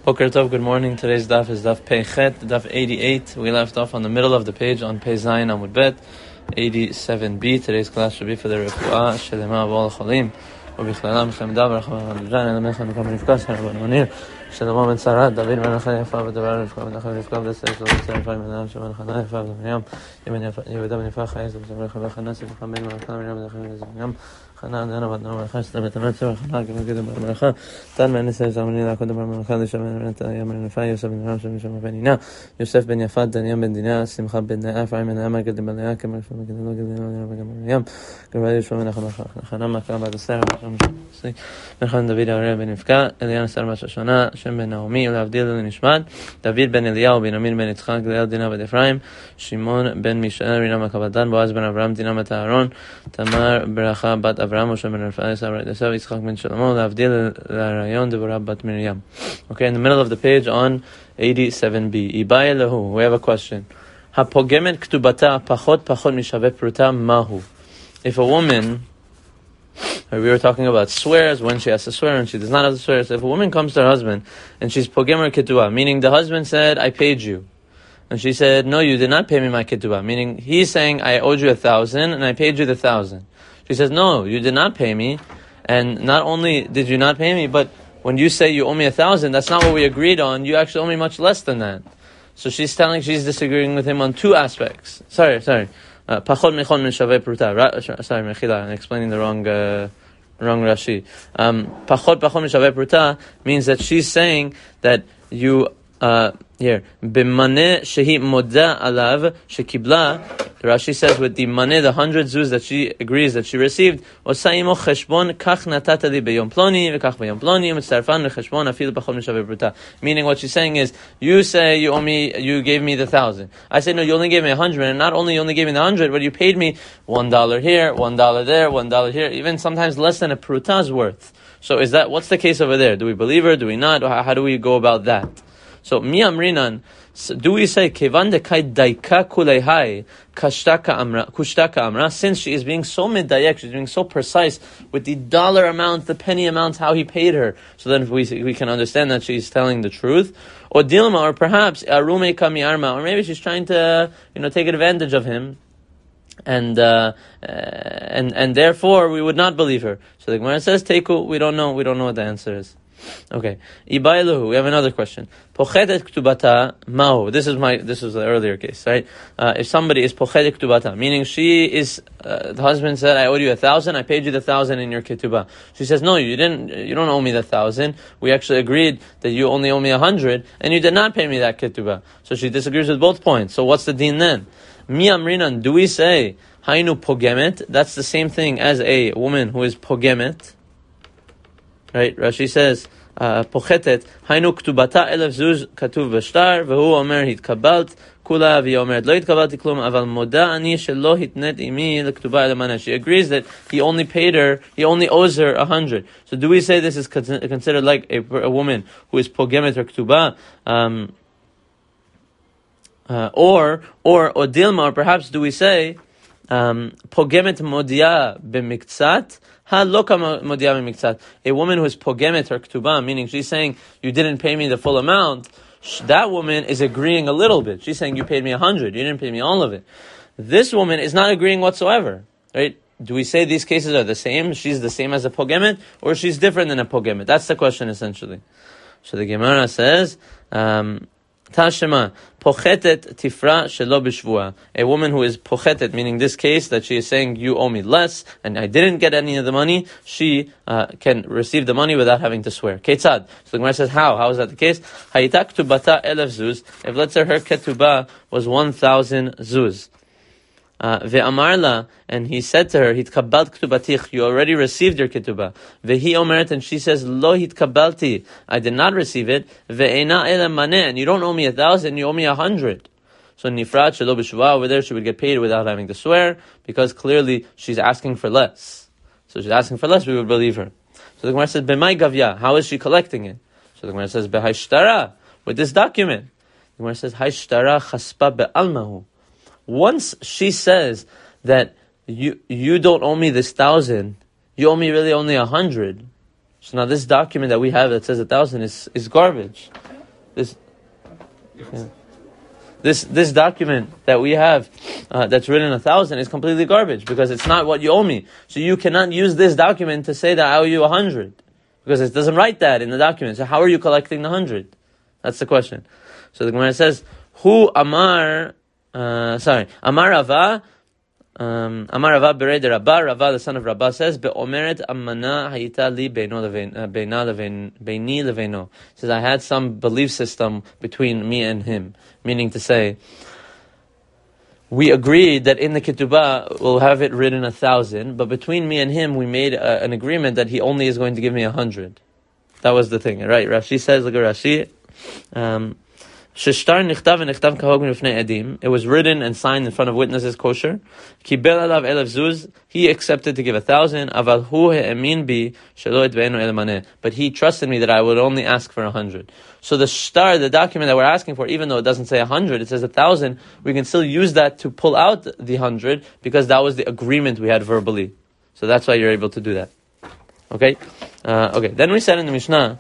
Boker Tov, good morning. Today's daf is daf Pei Chet, daf 88. We left off on the middle of the page on Pei Zayin Amud Bet, 87b. Today's class should be for the Refuah, Shelema Avol Cholim, ובכללם חמדה ברחמה ובג'ן, אלא מלך הנקה בנפקס, הרבן מוניר, שלמה בן שרת, דוד מלאכה יפה ודבר רבקה בנחה ונפקה ודסה, שלמה בן שרת, יפה בן שבן חנה יפה ובמרים, יהודה בן יפה חייס ובסמרי חבר חנה, ספחה בן מלאכה מרים ודחם ודחם, חנה דנה בת נאום מלאכה, שתה בתמת סבר חנה, כמו גדול בר מלאכה, תן מהנסה זמני לעקוד בר מלאכה, לשמן בן ימר נפה, יוסף בן רם שם שם בן עינה, יוסף בן יפת, דניאם בן דינה, שמחה בן נאה, אפרים בן נאה, גדל בן נאה, כמר שפה גדל לא גדל וגם מרים, גרבה ישוע בן חנה מכה בת הסר, בן דוד הרב בן נפקה, אליאן שר מששונה, שם בן נעמי, ולהבדיל לנשמד, דוד בן אליהו, בנימין בן יצחק, גליאל דינה בת אפרים, שמעון בן מישאל, רינה מקבדן, בועז בן אברהם, דינה בת אהרון, תמר ברכה בת אברהם, משה בן רפאל, עשו, יצחק בן שלמה, להבדיל לרעיון דבורה בת מרים. Okay, in the middle of the page on 87b, Ibai Lehu, we have a question. הפוגמת כתובתה פחות משווה פרוטה, מהו? If a woman, we were talking about swears, when she has to swear and she does not have to swear. So if a woman comes to her husband and she's pogemer ketubah, meaning the husband said, I paid you. And she said, no, you did not pay me my ketubah. Meaning he's saying, I owed you 1,000 and I paid you the 1,000. She says, no, you did not pay me. And not only did you not pay me, but when you say you owe me 1,000, that's not what we agreed on. You actually owe me much less than that. So she's disagreeing with him on two aspects. Sorry. Pachot mechon min shaveh pruta. Sorry, mechila, I'm explaining the wrong Rashi. Pachot min shaveh pruta means that she's saying that you here b'maneh shehi moda alav shekibla. Rashi says with the maneh, the 100 zuz that she agrees that she received, osaimo cheshbon kach natata li beyom ploni v'kach beyom ploni u'mitzarfan lecheshbon afil pachot min shaveh pruta. Meaning what she's saying is, you say you gave me the 1,000. I say no, you only gave me 100, and not only you only gave me the 100, but you paid me $1 here, $1 there, $1 here, even sometimes less than a pruta's worth. So what's the case over there? Do we believe her? Do we not? How do we go about that? So mi amrinan, do we say kevan dekai daika kulehai kushtaka amra? Since she is being so medayek, she's being so precise with the dollar amount, the penny amount, how he paid her. So then we can understand that she's telling the truth. Or dilma, or perhaps arume kami arma, or maybe she's trying to take advantage of him. And therefore we would not believe her. So the Gemara says, Teiku, we don't know what the answer is. Okay. Ibailuhu, we have another question. Pochedet ktubata mao. This is the earlier case, right? If somebody is pochedet ktubata, meaning she is, the husband said, I owed you 1,000, I paid you the 1,000 in your ketubah. She says, no, you don't owe me the 1,000. We actually agreed that you only owe me 100, and you did not pay me that ketubah. So she disagrees with both points. So what's the deen then? Mi amrinan, do we say, hainu pogemet? That's the same thing as a woman who is pogemet. Right? Rashi says, pochetet, hainu ktubata elef zuz katuv b'shtar, v'hu omer hitkabalt, kula v'yomer lo hitkabalti klum, aval moda ani shelo hitnet imi l'ktuba elemana. She agrees that he only owes her 100. So do we say this is considered like a woman who is pogemet or ktuba? Or odilma, or perhaps do we say, pogemet modia b'miktzat, a woman who is pogemet or ktubah, meaning she's saying, you didn't pay me the full amount, that woman is agreeing a little bit. She's saying, you paid me 100, you didn't pay me all of it. This woman is not agreeing whatsoever, right? Do we say these cases are the same? She's the same as a pogemet, or she's different than a pogemet? That's the question, essentially. So the Gemara says, Tashema, pochetet tifra shelo b'shvua. A woman who is pochetet, meaning this case that she is saying, you owe me less, and I didn't get any of the money, she can receive the money without having to swear. Ketzad. So the Gemara says, how? How is that the case? Hayita ktubata elef zuz. If let's say her ketubah was 1,000 zuz. Ve'amarla, and he said to her, hitkabalt ktubatich, you already received your ketubah. Vehi omeret, and she says, lo hitkabalti, I did not receive it. Ve'ena ele maneh, and you don't owe me 1,000, you owe me 100. So nifrat shelo b'shuvah, over there she would get paid without having to swear, because clearly she's asking for less. So she's asking for less, we would believe her. So the Gemara says, b'mai gavya, how is she collecting it? So the Gemara says, b'haishtara, with this document. The Gemara says, haishtara chaspa be'almahu. Once she says that you don't owe me this 1,000, you owe me really only 100. So now this document that we have that says 1,000 is garbage. This, yeah. This document that we have that's written 1,000 is completely garbage because it's not what you owe me. So you cannot use this document to say that I owe you 100 because it doesn't write that in the document. So how are you collecting the 100? That's the question. So the Gemara says, "Hu Amar Rava." Amar Rava bered Rabba. Rava, the son of Rabba, says, "Be'omeret amana hayita li beini leveno." Says, I had some belief system between me and him. Meaning to say, we agreed that in the ketubah we'll have it written 1,000, but between me and him we made an agreement that he only is going to give me 100. That was the thing, right? Rashi says, look at Rashi. It was written and signed in front of witnesses kosher. He accepted to give 1,000. But he trusted me that I would only ask for 100. So the document that we're asking for, even though it doesn't say 100, it says 1,000, we can still use that to pull out the 100 because that was the agreement we had verbally. So that's why you're able to do that. Okay? Then we said in the Mishnah,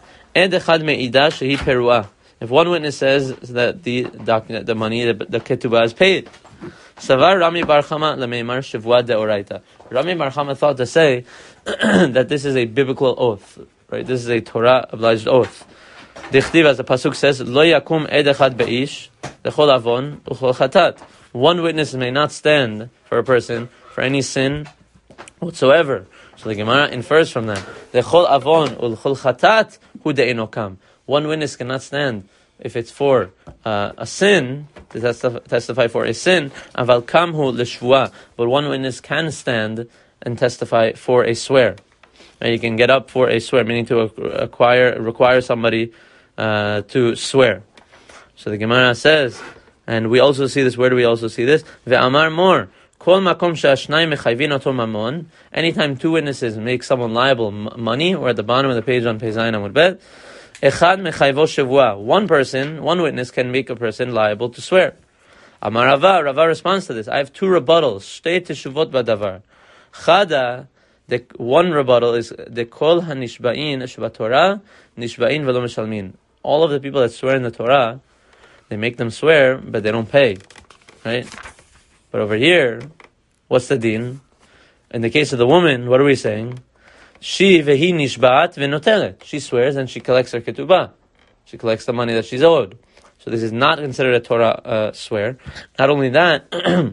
if one witness says that the money, the ketubah is paid, Savar Rami Bar Chama lemeimar shivua deoraita. Rami Bar Chama thought to say that this is a biblical oath, right? This is a Torah obliged oath. Dichtiv, as the pasuk says, Lo yakum ed echad beish lechol avon uchol chatat. One witness may not stand for a person for any sin whatsoever. So the Gemara infers from that. Lechol avon uchol chatat hu de'enokam. One witness cannot stand if it's for a sin, to testify for a sin, aval kamhu l'shvua, but one witness can stand and testify for a swear. And you can get up for a swear, meaning to require somebody to swear. So the Gemara says, and we also see this, where do we also see this? Ve'amar mor, kol makom she'ashnai mechayvin oto mamon, anytime two witnesses make someone liable money, or at the bottom of the page on Pei Zayin Amud Bet, Echad mechayvo shavua. One witness can make a person liable to swear. Amar Rava responds to this. I have two rebuttals. Shtei teshuvot badavar. Chada, the one rebuttal is the kol hanishba'in shvatorah nishba'in velo meshalmin. All of the people that swear in the Torah, they make them swear, but they don't pay, right? But over here, what's the din? In the case of the woman, what are we saying? She vehi nishba'at v'notelet. She swears and she collects her ketubah. She collects the money that she's owed. So this is not considered a Torah swear. Not only that,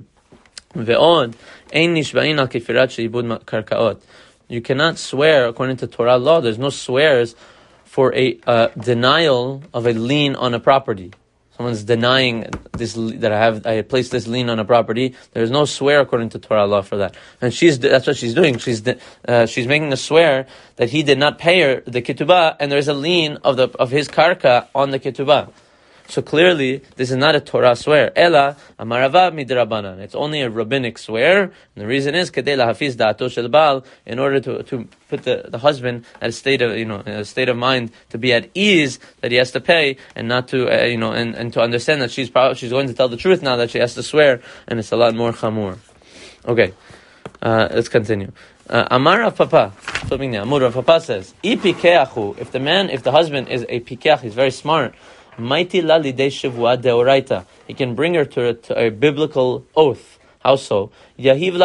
ve'od ein nishba'in al kefirat she'ibud karkaot. You cannot swear according to Torah law. There's no swears for a denial of a lien on a property. Someone's denying this that I placed this lien on a property. There's no swear according to Torah law for that, and that's what she's doing. She's making a swear that he did not pay her the ketubah, and there's a lien of his karka on the ketubah. So clearly, this is not a Torah swear. Ela amarava midrabanan. It's only a rabbinic swear, and the reason is kedei lahafiz da'ato shel baal, in order to put the husband at a state of in a state of mind to be at ease that he has to pay, and not to and to understand that she's going to tell the truth now that she has to swear, and it's a lot more chamur. Okay, let's continue. Amar Rav Papa, flipping now. Rav Papa says, if the husband is a pikeach, he's very smart. He can bring her to a biblical oath. How so? He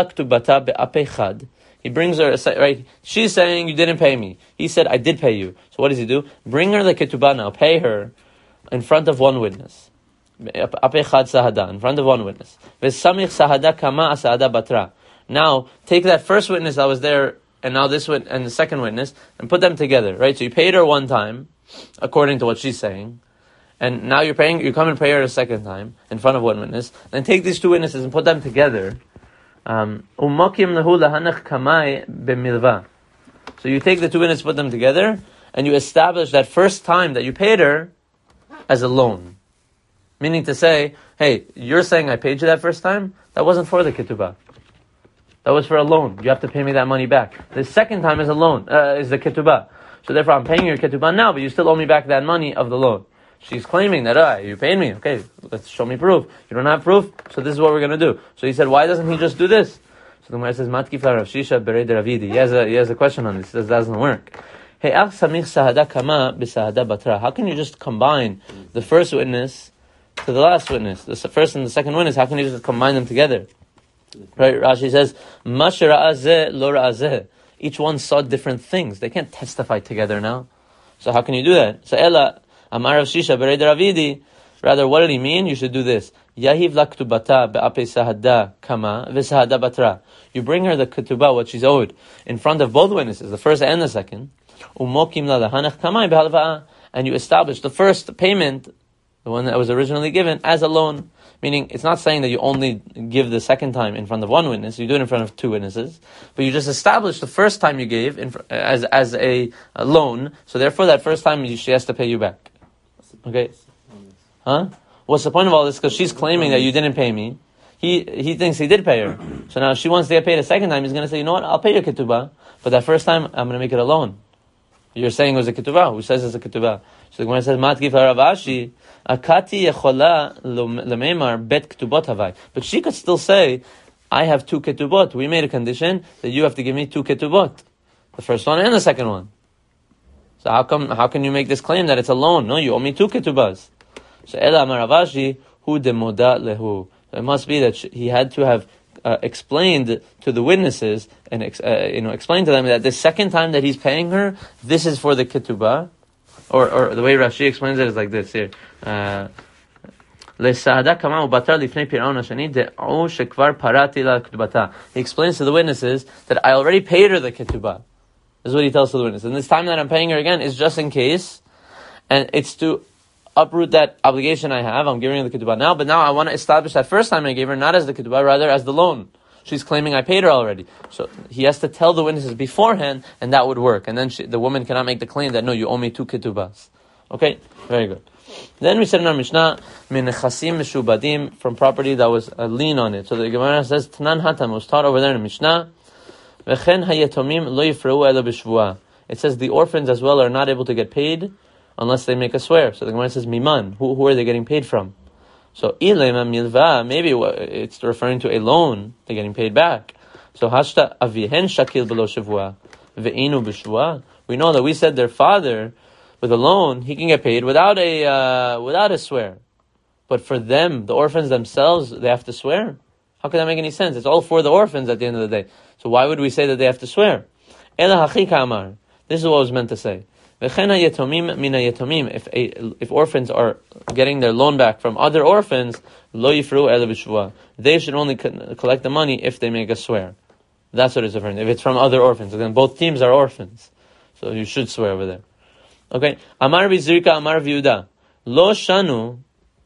brings her, right? She's saying, you didn't pay me. He said, I did pay you. So what does he do? Bring her the ketubah now, pay her in front of one witness. In front of one witness. Now, take that first witness that was there, and now this one, and the second witness, and put them together, right? So you paid her one time, according to what she's saying. And now you come and pay her a second time in front of one witness. Then take these two witnesses and put them together. So you take the two witnesses, put them together, and you establish that first time that you paid her as a loan. Meaning to say, hey, you're saying I paid you that first time? That wasn't for the ketubah. That was for a loan. You have to pay me that money back. The second time is a loan, is the ketubah. So therefore I'm paying your ketubah now, but you still owe me back that money of the loan. She's claiming that, you paid me. Okay, let's show me proof. You don't have proof, so this is what we're going to do. So he said, why doesn't he just do this? So the Gemara says, Matkif la Rav Shisha bered Ravidi. He has a question on this. He says, that doesn't work. How can you just combine the first witness to the last witness? The first and the second witness, how can you just combine them together? Right, Rashi says, each one saw different things. They can't testify together now. So how can you do that? So Ella, Amar Rav Shisha Bered Ravidi, rather, what did he mean? You should do this. Yahiv la ktubata be'ape sahada kama v'sahada batra. You bring her the ketubah, what she's owed, in front of both witnesses, the first and the second. Umokim la lahanach kamay behalva'a. And you establish the first payment, the one that was originally given, as a loan. Meaning, it's not saying that you only give the second time in front of one witness, you do it in front of two witnesses, but you just establish the first time you gave as a loan, so therefore that first time she has to pay you back. Okay? Huh? What's the point of all this? Because she's claiming that you didn't pay me. He thinks he did pay her. So now she wants to get paid a second time, he's going to say, you know what, I'll pay your ketubah, but that first time, I'm going to make it a loan. You're saying it was a ketubah. Who says it's a ketubah? So the Gemara says, Matkif Rav Ashi, Akati yechola lememar bet ketubot havai. But she could still say, I have two ketubot. We made a condition that you have to give me two ketubot. The first one and the second one. So how can you make this claim that it's a loan? No, you owe me two ketubas. So Ela Amar Rav Ashi, hu demoda lehu. So it must be that he had to have explained to the witnesses and explained to them that the second time that he's paying her, this is for the ketubah, or the way Rashi explains it is like this here. He explains to the witnesses that I already paid her the ketubah. This is what he tells to the witnesses. And this time that I'm paying her again is just in case, and it's to uproot that obligation I have. I'm giving her the ketubah now, but now I want to establish that first time I gave her not as the ketubah, rather as the loan. She's claiming I paid her already. So he has to tell the witnesses beforehand, and that would work. And then the woman cannot make the claim that, no, you owe me two ketubahs. Okay? Very good. Then we said in our Mishnah, min nechasim mishubadim, from property that was a lien on it. So the Gemara says, Tanan hatam, was taught over there in the Mishnah, v'chen hayetomim lo yifreu ela b'shvuah. It says the orphans as well are not able to get paid unless they make a swear. So the Gemara says, miman, who are they getting paid from? So, ilema milva, maybe it's referring to a loan, they're getting paid back. So, hashta avihen shakil below shavua, ve'inu b'shvua. We know that we said their father, with a loan, he can get paid without a swear. But for them, the orphans themselves, they have to swear? How can that make any sense? It's all for the orphans at the end of the day. So why would we say that they have to swear? Ela hachika amar. This is what I was meant to say. If orphans are getting their loan back from other orphans, lo yifru ela b'shvua. They should only collect the money if they make a swear. That's what it's referring to. If it's from other orphans, then both teams are orphans, so you should swear over there. Okay. Amar b'zirka, Amar v'Yehuda, lo shanu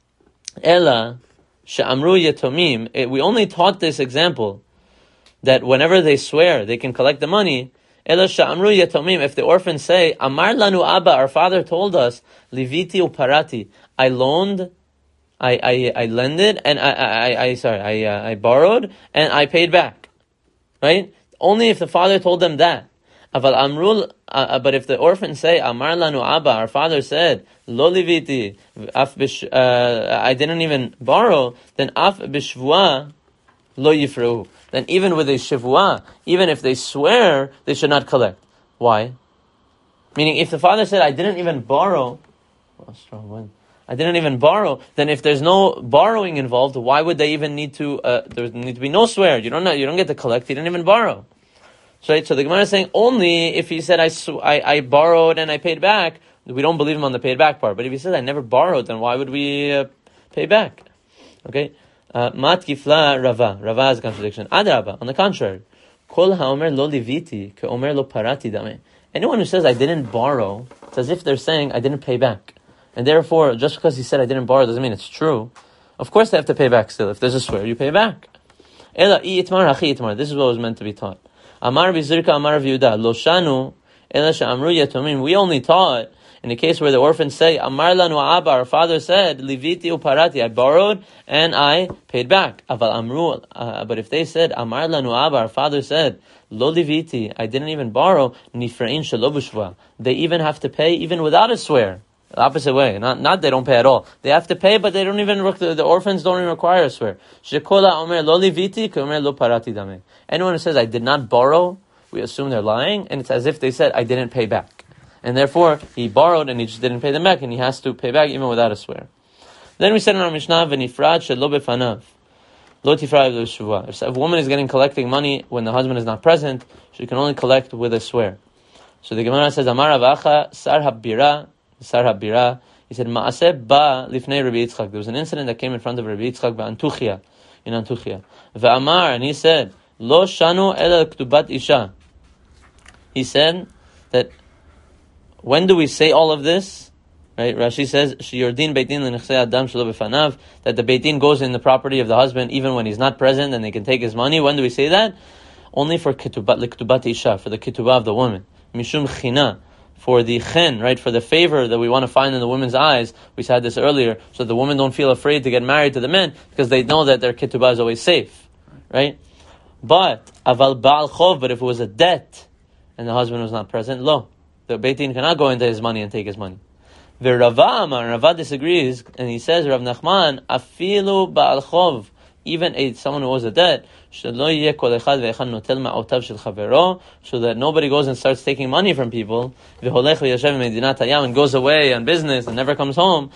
ela she'amru yetomim. We only taught this example that whenever they swear, they can collect the money. Ela sha'amru yatomim, if the orphans say, Amar lanu Abba, our father told us, Liviti uparati, I loaned, I lended, and I borrowed, and I paid back. Right? Only if the father told them that. Aval amru, but if the orphans say, Amar lanu Abba, our father said, Lo liviti, I didn't even borrow, then af bishvua, lo yifreu. Then even with a shivua, even if they swear, they should not collect. Why? Meaning, if the father said, I didn't even borrow, I didn't even borrow, then if there's no borrowing involved, why would they even need to, there need to be no swear. You don't get to collect, he didn't even borrow. So the Gemara is saying, only if he said, I borrowed and I paid back, we don't believe him on the paid back part. But if he says, I never borrowed, then why would we pay back? Okay? Matkifla Rava. Rava is a contradiction. Adraba, on the contrary. Kol haomer lo liviti, ke omer lo parati dame. Anyone who says, I didn't borrow, it's as if they're saying, I didn't pay back. And therefore, just because he said, I didn't borrow, doesn't mean it's true. Of course they have to pay back still. If there's a swear, you pay back. Ela I itmar hachi itmar. This is what was meant to be taught. Amar v'zirka Amar v'Yehuda. Lo shanu, ela she'amru yatomim. We only taught in the case where the orphans say, Amar lanu Abba, our father said, Liviti uparati, I borrowed and I paid back. Aval amru, but if they said, Amar lanu Abba, our father said, Lo liviti, I didn't even borrow, nifra'in shelo b'shva. They even have to pay even without a swear. The opposite way. Not they don't pay at all. They have to pay, but they don't even, the orphans don't even require a swear. Shekola omer lo liviti, ke omer lo parati dame. Anyone who says, I did not borrow, we assume they're lying, and it's as if they said, I didn't pay back. And therefore, he borrowed and he just didn't pay them back, and he has to pay back even without a swear. Then we said in our Mishnah, v'nifrad shelo befanav, lo tifrad b'shuvah. If a woman is collecting money when the husband is not present, she can only collect with a swear. So the Gemara says, Amar Avacha, Sar Habira, he said, Ma'aseh ba lifnei Rabbi Yitzchak. There was an incident that came in front of Rabbi Yitzchak in Antuchia. Ve'amar, and he said, Lo shanu ela ktubat isha. He said that, when do we say all of this? Right? Rashi says, Sheyordin beitin l'nechsei adam shelo befanav, that the beitin goes in the property of the husband even when he's not present and they can take his money. When do we say that? Only for ktubat isha, for the ketubah of the woman. Mishum china, for the chen, right, for the favor that we want to find in the women's eyes. We said this earlier, so the women don't feel afraid to get married to the men because they know that their ketubah is always safe, right? But aval ba'al chov, but if it was a debt and the husband was not present, lo, the Beit Din cannot go into his money and take his money. The Rava disagrees, and he says, Rav Nachman, afilu ba'al chov, even someone who owes a debt, so that nobody goes and starts taking money from people, and goes away on business and never comes home.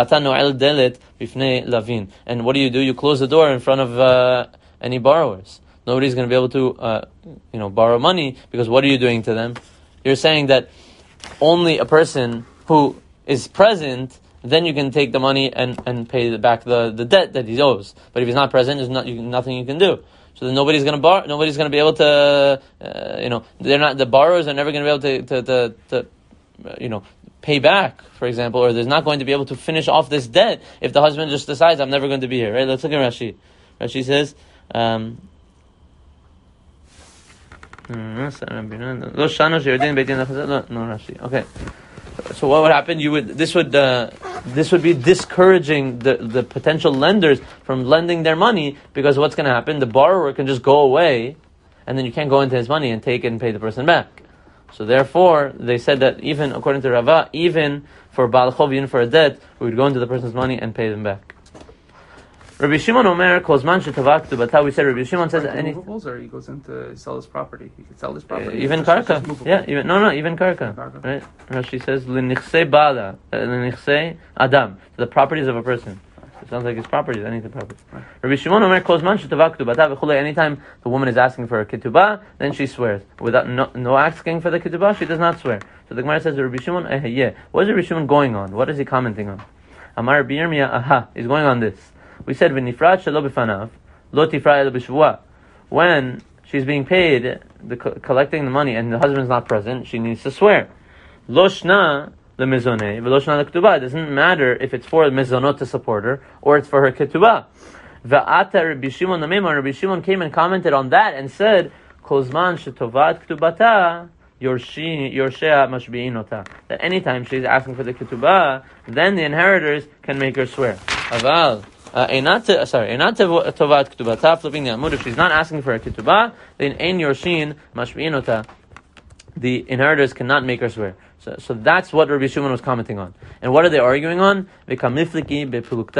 And what do? You close the door in front of any borrowers. Nobody's going to be able to borrow money, because what are you doing to them? You're saying that only a person who is present, then you can take the money and pay back the debt that he owes. But if he's not present, there's nothing you can do. So then nobody's going to borrow. Nobody's going to be able to. They're not. The borrowers are never going to be able to pay back, for example, or there's not going to be able to finish off this debt if the husband just decides, I'm never going to be here. Right? Let's look at Rashi. Rashi says. No, Rashi. Okay. So what would happen? This would be discouraging the potential lenders from lending their money, because what's going to happen? The borrower can just go away, and then you can't go into his money and take it and pay the person back. So therefore, they said that even according to Rava, even for Baal Chov, even for a debt, we would go into the person's money and pay them back. Rabbi Shimon Omer Kozman Shetavak Tubata. We said Rabbi Shimon says anything. Or he goes in to sell his property. He could sell his property. Even karka. Yeah. Even karka. Right. Rashi says l'nichsei bala, l'nichsei adam, the properties of a person. It sounds like his properties. Anything property. Rabbi Shimon Omer Kozman Shetavak Tubata v'chulei. Anytime the woman is asking for a ketubah, then she swears. Without no asking for the ketubah, she does not swear. So the Gemara says, Rabbi Shimon, what is Rabbi Shimon going on? What is he commenting on? Amar Rabbi Yirmiyah, aha, he's going on this. We said, v'nifrad shelo b'fanav, lo tifrad elo b'shvua. When she's being paid, collecting the money, and the husband's not present, she needs to swear. Lo shna lemizoneh, v'lo shna leketubah. It doesn't matter if it's for mizonot to support her, or it's for her ketubah. V'ata Rabbi Shimon namema, Rabbi Shimon came and commented on that and said, kozman shetovat ketubata, yorshea mashbi'inota. That anytime she's asking for the ketubah, then the inheritors can make her swear. Aval. Flipping the amud. If she's not asking for a ketubah, then ein yorshin mashbi'inota. The inheritors cannot make her swear. So that's what Rabbi Shimon was commenting on. And what are they arguing on? They're arguing on the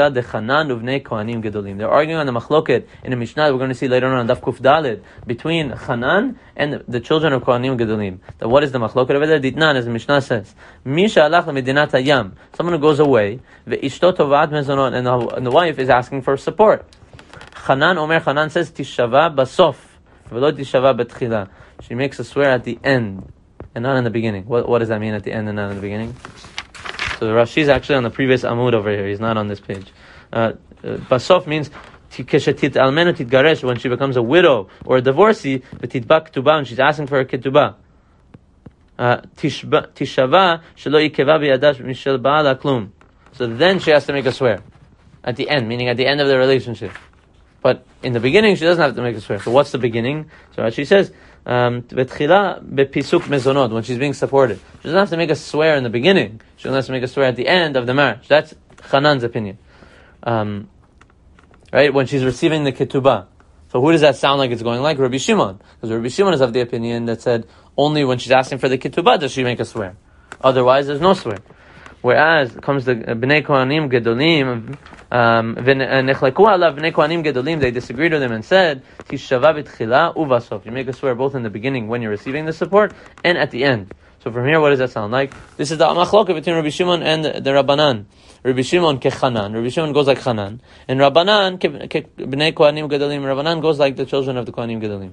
machloket in the Mishnah we're going to see later on Daf Kuf Daled, between Hanan and the children of Kohanim Gedolim. What is the machloket over there? Ditnan, as the Mishnah says, someone who goes away, and the wife is asking for support. Hanan says, Tishava basof, v'lo tishava betchila. She makes a swear at the end, and not in the beginning. What does that mean, at the end and not in the beginning? So the Rashi is actually on the previous Amud over here. He's not on this page. Basof means when she becomes a widow or a divorcee, when she's asking for a ketubah. So then she has to make a swear. At the end, meaning at the end of the relationship. But in the beginning, she doesn't have to make a swear. So what's the beginning? So Rashi says, when she's being supported. She doesn't have to make a swear in the beginning. She doesn't have to make a swear at the end of the marriage. That's Hanan's opinion. Right? When she's receiving the ketubah. So who does that sound like it's going like? Rabbi Shimon. Because Rabbi Shimon is of the opinion that said, only when she's asking for the ketubah does she make a swear. Otherwise, there's no swear. Whereas, it comes to Bnei Kohanim Gedolim, they disagreed with him and said, you make a swear both in the beginning when you're receiving the support and at the end. So So from here, what does that sound like? This is the machloka between Rabbi Shimon and the Rabbanan. Rabbi Shimon kechanan. Rabbi Shimon goes like Chanan. And Rabbanan bnei Kohanim Gedolim. Rabbanan goes like the children of the Kohanim Gedolim.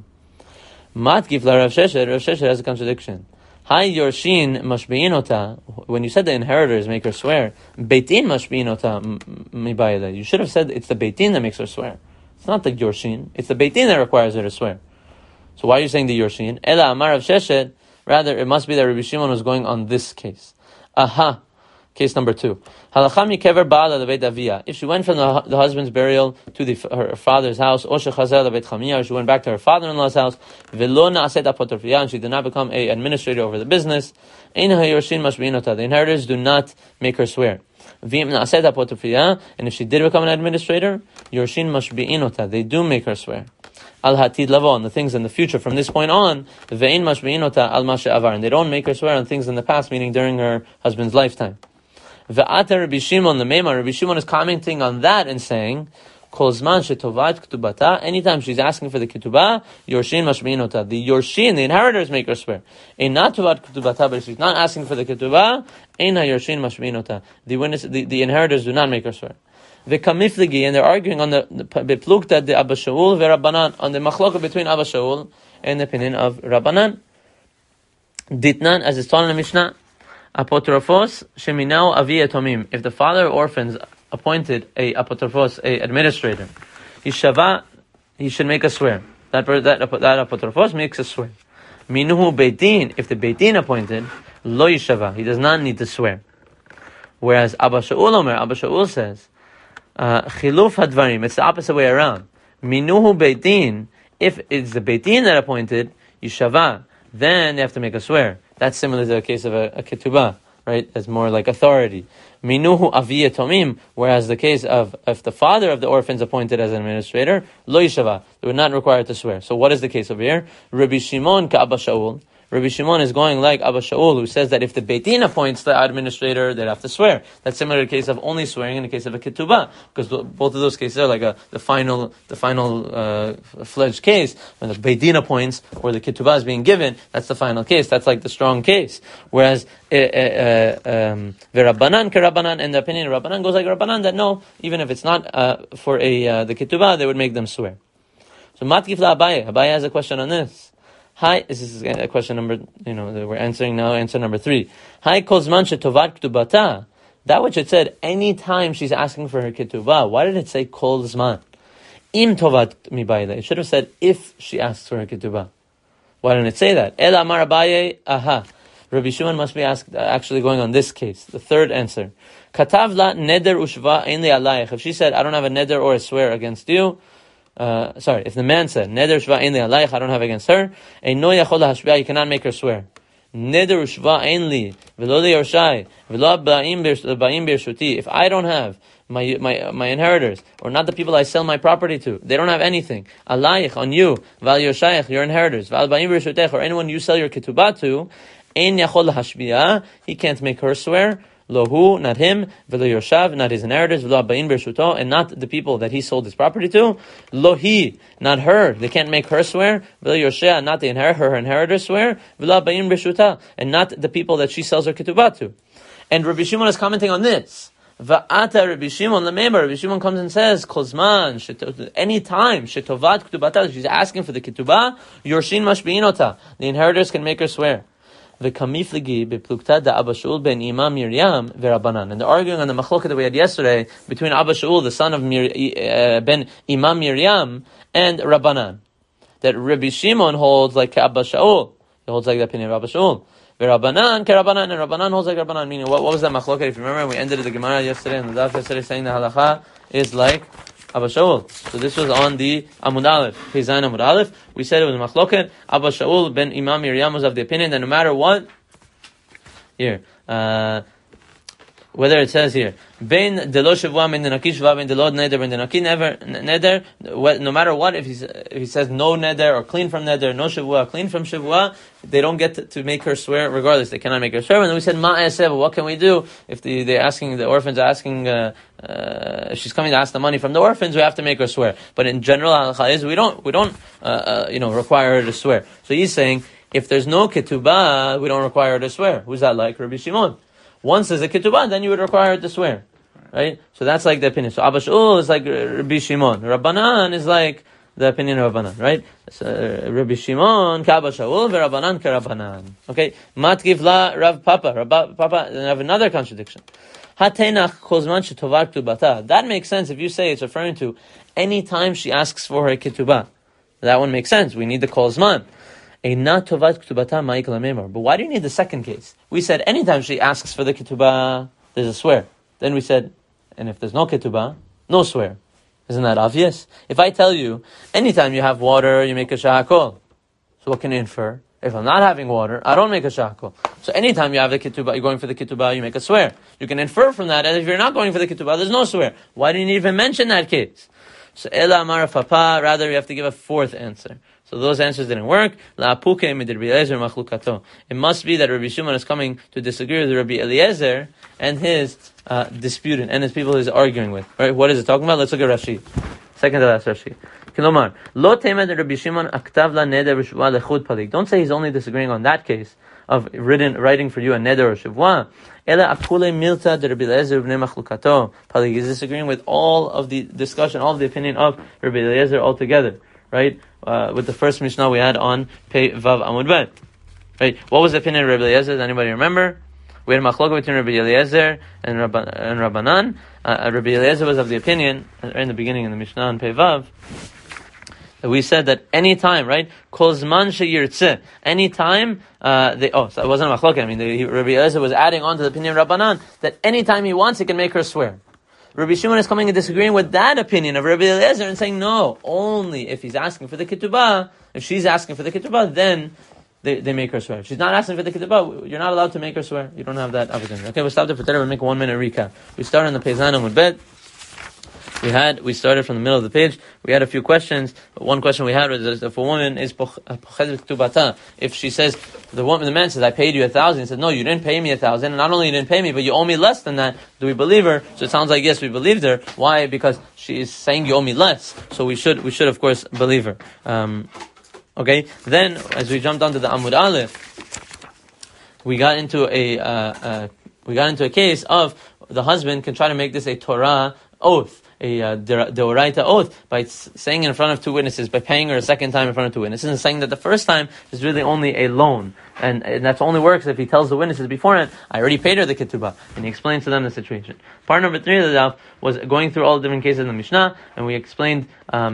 Matgif la Rav Sheshet. Rav Sheshet has a contradiction. Hi Yorshin mashbi'inota. When you said the inheritors make her swear, Beitin mashbi'inota mibayda. You should have said it's the Beitin that makes her swear. It's not the Yorshin. It's the Beitin that requires her to swear. So why are you saying the Yorshin? Ela Amar Rav Sheshet. Rather, it must be that Rabbi Shimon was going on this case. Aha. Case number 2. Halacham yikever ba'ala lebeit avia. If she went from the husband's burial to her father's house, or shechazar lebeit chamia, or she went back to her father-in-law's house, velo na'aset apotrofia, and she did not become an administrator over the business, ein hayorshin mashbi'inota. The inheritors do not make her swear. V'im na'aset apotrofia, and if she did become an administrator, yorshin mashbi'inota. They do make her swear. Al hatid lavo, on the things in the future. From this point on, ve'in mashbi'inota al ma she'avar, and they don't make her swear on things in the past, meaning during her husband's lifetime. Ve'ata Rabbi Shimon the Meimar. Rabbi Shimon is commenting on that and saying, Kol zman shetovat ketubata. Anytime she's asking for the ketubah, yorshin mashbi'inota. The yorshin, the inheritors, make her swear. Ein not tovat ketubata, but if she's not asking for the ketubah, ein ha-yorshin mashbi'inota. The inheritors do not make her swear. Ve'kamifligi, and they're arguing on the beplukta de Abba Shaul ve'Rabbanan, on the machloka between Abba Shaul and the opinion of Rabbanan. Ditnan, as it's taught in the Mishnah, apotrofos sheminau avi etomim. If the father of orphans appointed a apotrofos, a administrator, yishava, he should make a swear. That apotrofos makes a swear. Minuhu beitin, if the beitin appointed, lo yishava, he does not need to swear. Whereas Abba Shaul says, chiluf hadvarim, it's the opposite way around. Minuhu beitin, if it's the beitin that appointed, yishava, then they have to make a swear. That's similar to the case of a ketubah, right? That's more like authority. Minuhu avi etomim, whereas the case of if the father of the orphans appointed as an administrator, lo yishava, they were not required to swear. So what is the case over here? Rabbi Shimon ka Abba Shaul. Rabbi Shimon is going like Abba Shaul, who says that if the Beitin appoints the administrator, they'd have to swear. That's similar to the case of only swearing in the case of a ketubah, because both of those cases are like the final fledged case. When the Beitin appoints or the ketubah is being given, that's the final case. That's like the strong case. Whereas V'Rabbanan k'Rabbanan, and the opinion of Rabbanan goes like Rabbanan, that no, even if it's not for the ketubah, they would make them swear. So Matkif la Abaye. Abaye has a question on this. Hi, this is a question number, that we're answering now, answer number 3. Hi, kozman shetovat ktubata. That which it said, any time she's asking for her ketubah, why did it say kol zman? Im tovat mibayda. It should have said, if she asks for her ketubah. Why didn't it say that? El amar Abaye, aha. Rabbi Shimon must be actually going on this case. The third answer. Katav la neder ushva ein li alayich. If she said, I don't have a neder or a swear against you, if the man said, Neder shva ein li alayich, I don't have against her, no yachol hashbiah, you cannot make her swear. Neder shva ein li, v'lo li yorshai, v'lo ba'im birshuti. If I don't have my inheritors, or not the people I sell my property to, they don't have anything. Alayich, on you, v'al yorshayich, your inheritors, v'al ba'im birshutech, or anyone you sell your ketubah to, ein yachol hashbiah, he can't make her swear. Lohu, not him, v'lo yoshav, not his inheritors, v'lo ba'in bershuto, and not the people that he sold his property to. Lohi, not her, they can't make her swear. V'lo yoshea, not her inheritors swear. V'lo ba'in bershuta, and not the people that she sells her ketubah to. And Rabbi Shimon is commenting on this. Va'ata Rabbi Shimon lememar. Rabbi Shimon comes and says, Kozman, any time shetovat ketubata, she's asking for the ketubah, yorshin mashbi'inota, the inheritors can make her swear. V'kamifligi beplukta da Abba Shaul ben Imam Miriam ve'Rabbanan. And they're arguing on the machloka that we had yesterday between Abba Shaul, the son of ben Imam Miriam, and Rabbanan. That Rabbi Shimon holds like Abba Shaul. He holds like the opinion of Abba Shaul. Ve'Rabbanan k'Rabbanan, and Rabbanan holds like Rabbanan. Meaning, what was that machloka? If you remember, we ended the Gemara yesterday and the daf yesterday saying the halacha is like Abba Shaul. So this was on the Amud Aleph, Peizayin Amud Aleph. We said it was machloket. Abba Shaul ben Imam Miriam was of the opinion that no matter what, whether it says here, ben delo shavua ben denaki shva ben delo neder ben denaki never neder, no matter what, if he says no neder or clean from neder, no shavua, clean from shavua, they don't get to make her swear regardless. They cannot make her swear. And then we said ma'aseh, what can we do if the orphans are asking, if she's coming to ask the money from the orphans, we have to make her swear. But in general, halacha is we don't require her to swear. So he's saying, If there's no ketubah, we don't require her to swear. Who's that like? Rabbi Shimon. Once there's a ketubah, then you would require her to swear. Right? So that's like the opinion. So Abba Shaul is like Rabbi Shimon. Rabbanan is like the opinion of Rabbanan, right? So, Rabbi Shimon, Ka'Abba Shaul, Rabbanan, Rabbanan. Okay? Matgiv la Rav Papa. Rav Papa, then I have another contradiction. Hatenach kozman shetovar ketubata. That makes sense if you say it's referring to any time she asks for her ketubah. That one makes sense. We need the kozman. But why do you need the second case? We said anytime she asks for the ketubah, there's a swear. Then we said, and if there's no ketubah, no swear. Isn't that obvious? If I tell you, anytime you have water, you make a shahakol. So what can you infer? If I'm not having water, I don't make a shahakol. So anytime you have the ketubah, you're going for the ketubah, you make a swear. You can infer from that, and if you're not going for the ketubah, there's no swear. Why didn't you even mention that case? So Ela Amar Papa, rather you have to give a fourth answer. So those answers didn't work. It must be that Rabbi Shimon is coming to disagree with Rabbi Eliezer and his disputant, and his people he's arguing with. Right? What is it talking about? Let's look at Rashi. Second to last Rashi. Kilomar, lo temed Rabbi Shimon aktav la neder v'shuvah lechud palig. Don't say he's only disagreeing on that case of writing for you a neder or shuvah. Ela akule milta de Rabbi Eliezer b'nei machlukato palig. He's disagreeing with all of the discussion, all of the opinion of Rabbi Eliezer altogether. Right? With the first Mishnah we had on Pei Vav Amud Bet. Right? What was the opinion of Rabbi Eliezer? Does anybody remember? We had a machloka between Rabbi Eliezer and Rabbanan. Rabbi Eliezer was of the opinion, in the beginning in the Mishnah on Pei Vav, that we said that any time, right? Kol zman sheyirtzeh. Any time, so it wasn't a machloka. I mean, Rabbi Eliezer was adding on to the opinion of Rabbanan that any time he wants, he can make her swear. Rabbi Shimon is coming and disagreeing with that opinion of Rabbi Eliezer and saying, no, only if he's asking for the ketubah, if she's asking for the ketubah, then they make her swear. If she's not asking for the ketubah, you're not allowed to make her swear. You don't have that opportunity. Okay, we'll stop there for today. We'll make a 1 minute recap. We started on the Pei Zayin Amud Bet. We started from the middle of the page. We had a few questions. One question we had was if a woman is pochedet ketubata, if she says, the man says, I paid you 1,000. He said, no, you didn't pay me 1,000. And not only you didn't pay me, but you owe me less than that. Do we believe her? So it sounds like yes, we believed her. Why? Because she is saying you owe me less. So we should of course believe her. Okay. Then as we jumped onto the Amud Aleph, we got into a case of the husband can try to make this a Torah oath, a deoraita oath, by saying in front of two witnesses, by paying her a second time in front of two witnesses, and saying that the first time is really only a loan, and that only works if he tells the witnesses beforehand, I already paid her the ketubah, and he explains to them the situation. Part number 3 of the daf was going through all the different cases in the Mishnah, and we explained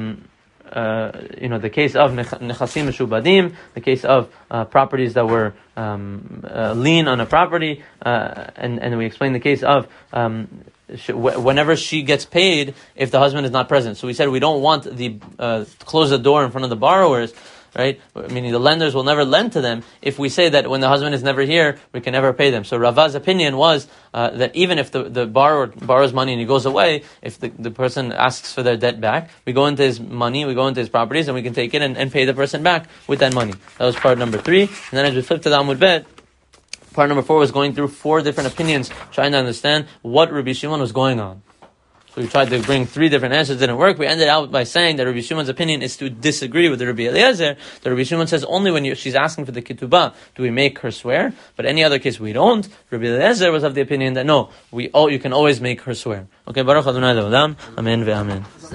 the case of nechasim meshubadim, the case of properties that were lien on a property, and we explained the case of whenever she gets paid if the husband is not present. So we said we don't want close the door in front of the borrowers, right? Meaning the lenders will never lend to them if we say that when the husband is never here, we can never pay them. So Rava's opinion was that even if the borrower borrows money and he goes away, if the person asks for their debt back, we go into his money, we go into his properties, and we can take it and pay the person back with that money. That was part number 3. And then as we flip to the Amud Bet, part number 4 was going through 4 different opinions, trying to understand what Rabbi Shimon was going on. So we tried to bring 3 different answers, didn't work. We ended out by saying that Rabbi Shimon's opinion is to disagree with the Rabbi Eliezer. The Rabbi Shimon says only when she's asking for the ketubah do we make her swear, but any other case we don't. Rabbi Eliezer was of the opinion that no, you can always make her swear. Okay, Baruch Adonai Le'olam, Amen ve'amen.